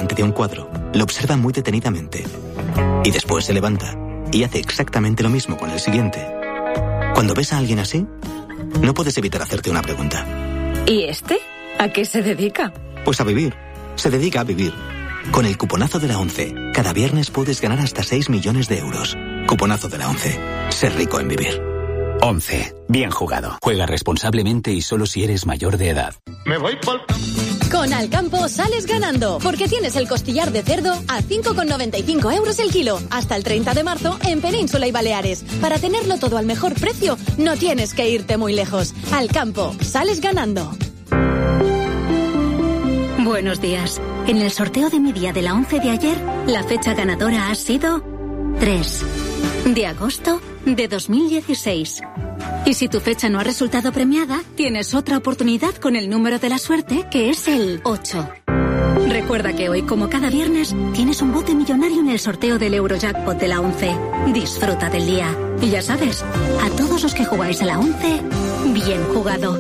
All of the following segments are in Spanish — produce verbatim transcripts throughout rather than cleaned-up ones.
delante de un cuadro, lo observa muy detenidamente y después se levanta y hace exactamente lo mismo con el siguiente. Cuando ves a alguien así, no puedes evitar hacerte una pregunta. ¿Y este? ¿A qué se dedica? Pues a vivir. Se dedica a vivir. Con el cuponazo de la ONCE, cada viernes puedes ganar hasta seis millones de euros. Cuponazo de la ONCE. Ser rico en vivir. ONCE. Bien jugado. Juega responsablemente y solo si eres mayor de edad. Me voy por... Con Alcampo sales ganando, porque tienes el costillar de cerdo a cinco con noventa y cinco euros el kilo, hasta el treinta de marzo en Península y Baleares. Para tenerlo todo al mejor precio, no tienes que irte muy lejos. Alcampo, sales ganando. Buenos días. En el sorteo de mi día de la once de ayer, la fecha ganadora ha sido tres de agosto de dos mil dieciséis. Y si tu fecha no ha resultado premiada, tienes otra oportunidad con el número de la suerte, que es el ocho. Recuerda que hoy, como cada viernes, tienes un bote millonario en el sorteo del Eurojackpot de la once. Disfruta del día. Y ya sabes, a todos los que jugáis a la once, bien jugado.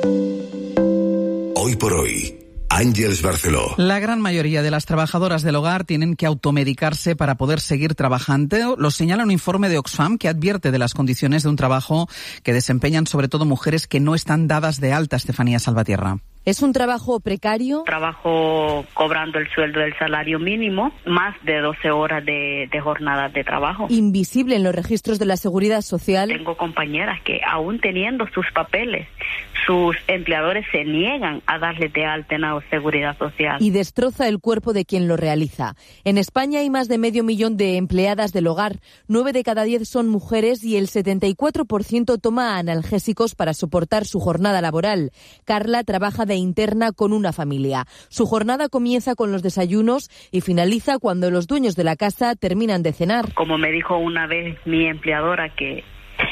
Hoy por hoy, Àngels Barceló. La gran mayoría de las trabajadoras del hogar tienen que automedicarse para poder seguir trabajando. Lo señala un informe de Oxfam que advierte de las condiciones de un trabajo que desempeñan sobre todo mujeres que no están dadas de alta. Estefanía Salvatierra. Es un trabajo precario. Trabajo cobrando el sueldo del salario mínimo, más de doce horas de, de jornada de trabajo. Invisible en los registros de la Seguridad Social. Tengo compañeras que aún teniendo sus papeles, sus empleadores se niegan a darle de alta en la Seguridad Social. Y destroza el cuerpo de quien lo realiza. En España hay más de medio millón de empleadas del hogar. Nueve de cada diez son mujeres y el setenta y cuatro por ciento toma analgésicos para soportar su jornada laboral. Carla trabaja de interna con una familia. Su jornada comienza con los desayunos y finaliza cuando los dueños de la casa terminan de cenar. Como me dijo una vez mi empleadora que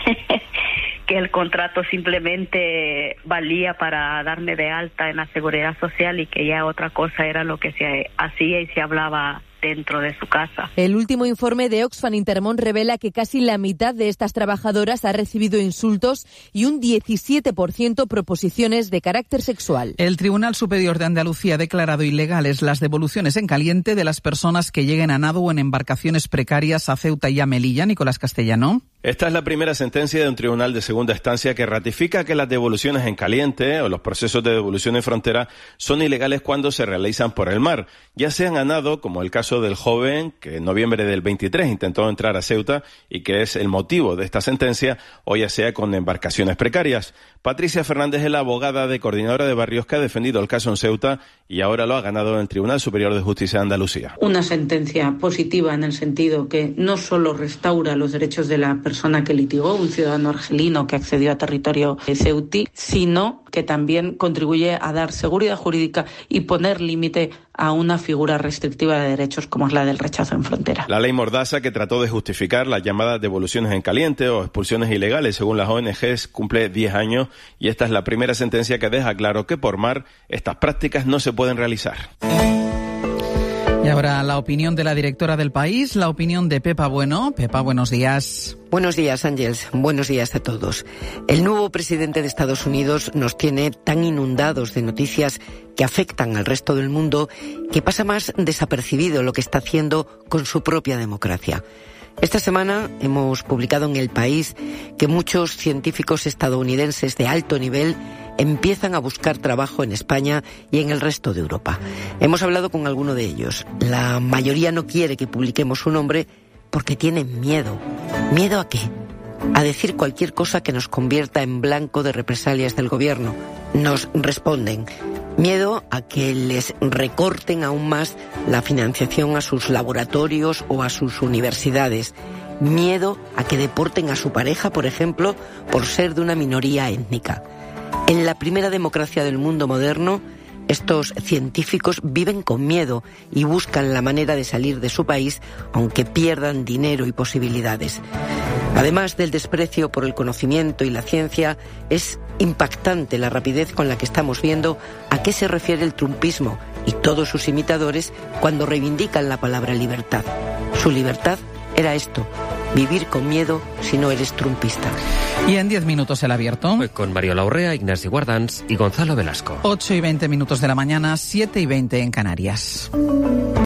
que el contrato simplemente valía para darme de alta en la Seguridad Social y que ya otra cosa era lo que se hacía y se hablaba dentro de su casa. El último informe de Oxfam Intermón revela que casi la mitad de estas trabajadoras ha recibido insultos y un diecisiete por ciento proposiciones de carácter sexual. El Tribunal Superior de Andalucía ha declarado ilegales las devoluciones en caliente de las personas que lleguen a nado o en embarcaciones precarias a Ceuta y a Melilla. Nicolás Castellano. Esta es la primera sentencia de un tribunal de segunda instancia que ratifica que las devoluciones en caliente o los procesos de devolución en frontera son ilegales cuando se realizan por el mar, ya sean a nado, como el caso del joven que en noviembre del veintitrés intentó entrar a Ceuta y que es el motivo de esta sentencia, o ya sea con embarcaciones precarias. Patricia Fernández es la abogada de Coordinadora de Barrios que ha defendido el caso en Ceuta y ahora lo ha ganado en el Tribunal Superior de Justicia de Andalucía. Una sentencia positiva en el sentido que no solo restaura los derechos de la persona que litigó, un ciudadano argelino que accedió a territorio ceutí, sino que también contribuye a dar seguridad jurídica y poner límite a una figura restrictiva de derechos como es la del rechazo en frontera. La ley Mordaza, que trató de justificar las llamadas devoluciones en caliente o expulsiones ilegales según las O N Ges, cumple diez años y esta es la primera sentencia que deja claro que por mar estas prácticas no se pueden realizar. Y ahora la opinión de la directora del País, la opinión de Pepa Bueno. Pepa, buenos días. Buenos días, Àngels. Buenos días a todos. El nuevo presidente de Estados Unidos nos tiene tan inundados de noticias que afectan al resto del mundo que pasa más desapercibido lo que está haciendo con su propia democracia. Esta semana hemos publicado en El País que muchos científicos estadounidenses de alto nivel empiezan a buscar trabajo en España y en el resto de Europa. Hemos hablado con alguno de ellos. La mayoría no quiere que publiquemos su nombre porque tienen miedo. ¿Miedo a qué? A decir cualquier cosa que nos convierta en blanco de represalias del gobierno. Nos responden: miedo a que les recorten aún más la financiación a sus laboratorios o a sus universidades. Miedo a que deporten a su pareja, por ejemplo, por ser de una minoría étnica. En la primera democracia del mundo moderno, estos científicos viven con miedo y buscan la manera de salir de su país, aunque pierdan dinero y posibilidades. Además del desprecio por el conocimiento y la ciencia, es impactante la rapidez con la que estamos viendo a qué se refiere el trumpismo y todos sus imitadores cuando reivindican la palabra libertad. Su libertad era esto: vivir con miedo si no eres trumpista. Y en diez minutos el abierto. Con Mario Laurrea, Ignasi Guardans y Gonzalo Velasco. ocho y veinte minutos de la mañana, siete y veinte en Canarias.